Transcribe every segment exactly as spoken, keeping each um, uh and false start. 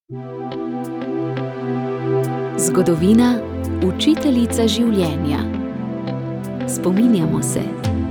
Zgodovina, učiteljica življenja. Spominjamo se.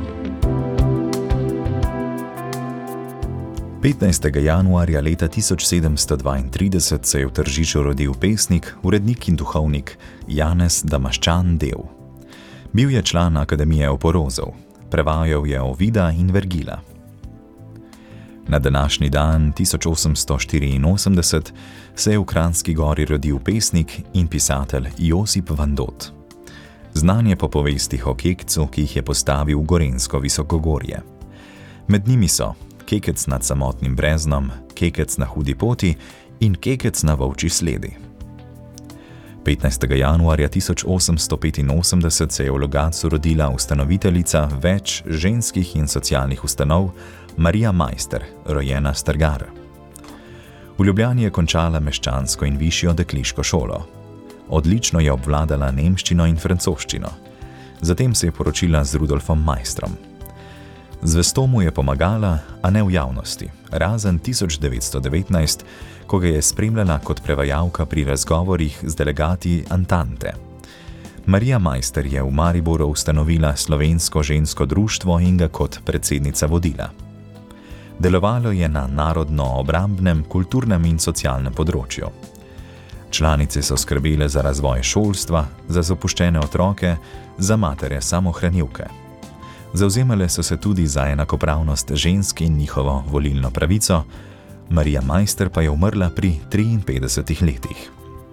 petnajstega januarja leta tisoč sedemsto dvaintrideset se je v Tržiču rodil pesnik, urednik in duhovnik Janez Damaščan Del. Bil je član Akademije oporozov, prevajal je Ovida in Vergila. Na današnji dan tisoč osemsto štiriinosemdeset se je v Kranjski Gori rodil pesnik in pisatelj Josip Vandot. Znan je po povestih o Kekcu, ki jih je postavil v gorenjsko visokogorje. Med njimi so Kekec nad samotnim breznom, Kekec na hudi poti in Kekec na volčji sledi. petnajstega januarja tisoč osemsto petinosemdeset se je v Logatcu rodila ustanoviteljica več ženskih in socialnih ustanov Marija Majster, rojena Strgar. V Ljubljani je končala meščansko in višjo dekliško šolo. Odlično je obvladala nemščino in francoščino. Zatem se je poročila z Rudolfom Maistrom. Zvesto mu je pomagala, a ne v javnosti, razen tisoč devetsto devetnajst, ko ga je spremljala kot prevajalka pri razgovorih z delegati Antante. Marija Majster je v Mariboru ustanovila Slovensko žensko društvo in ga kot predsednica vodila. Delovalo je na narodno-obrambnem, kulturnem in socialnem področju. Članice so skrbele za razvoj šolstva, za zapuščene otroke, za matere samohranilke. Zavzemale so se tudi za enakopravnost žensk in njihovo volilno pravico, Marija Majster pa je umrla pri triinpetdesetih letih.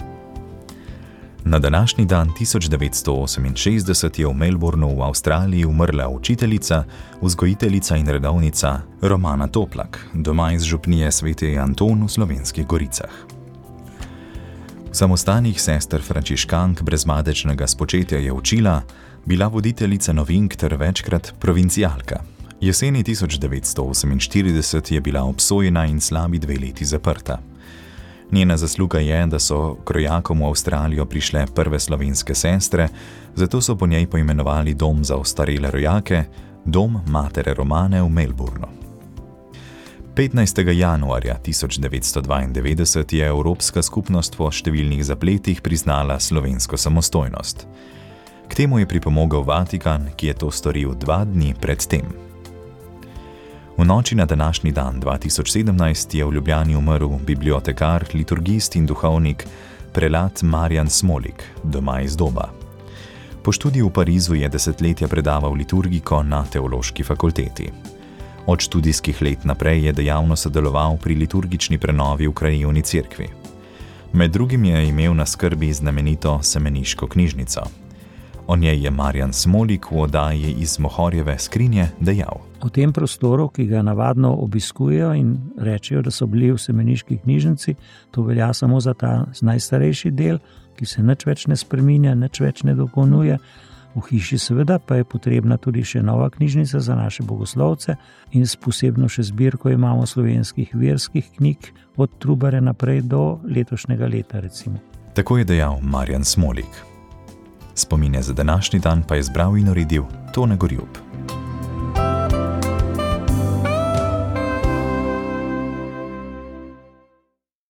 Na današnji dan tisoč devetsto oseminšestdeset je v Melbournu v Avstraliji umrla učiteljica, vzgojiteljica in redovnica Romana Toplak, doma iz župnije Sveti Anton v Slovenskih Goricah. Samostanih sester frančiškank brezmadečnega spočetja je učila, bila voditeljica novink ter večkrat provincialka. Jeseni tisoč devetsto oseminštirideset je bila obsojena in slabi dve leti zaprta. Njena zasluga je, da so krojakom v Avstralijo prišle prve slovenske sestre, zato so po njej poimenovali dom za ostarele rojake, dom matere Romane v Melbournu. petnajstega januarja tisoč devetsto dvaindevetdeset je Evropska skupnost po številnih zapletih priznala slovensko samostojnost. K temu je pripomogel Vatikan, ki je to storil dva dni pred tem. V noči na današnji dan dva tisoč sedemnajst je v Ljubljani umrl bibliotekar, liturgist in duhovnik prelat Marjan Smolik, doma iz Doba. Po študiju v Parizu je desetletja predaval liturgiko na teološki fakulteti. Od študijskih let naprej je dejavno sodeloval pri liturgični prenovi v krajevni cerkvi. Med drugim je imel na skrbi znamenito semeniško knjižnico. O njej je Marjan Smolik v oddaji iz Mohorjeve skrinje dejal. V tem prostoru, ki ga navadno obiskujejo in rečejo, da so bili v semeniški knjižnici, to velja samo za ta najstarejši del, ki se nič več ne spreminja, nič več ne dopolnjuje. V hiši seveda pa je potrebna tudi še nova knjižnica za naše bogoslovce in s posebno še zbirko imamo slovenskih verskih knjig od Trubare naprej do letošnjega leta recimo. Tako je dejal Marjan Smolik. Spomine za današnji dan pa je zbral in uredil Tone Gorjup.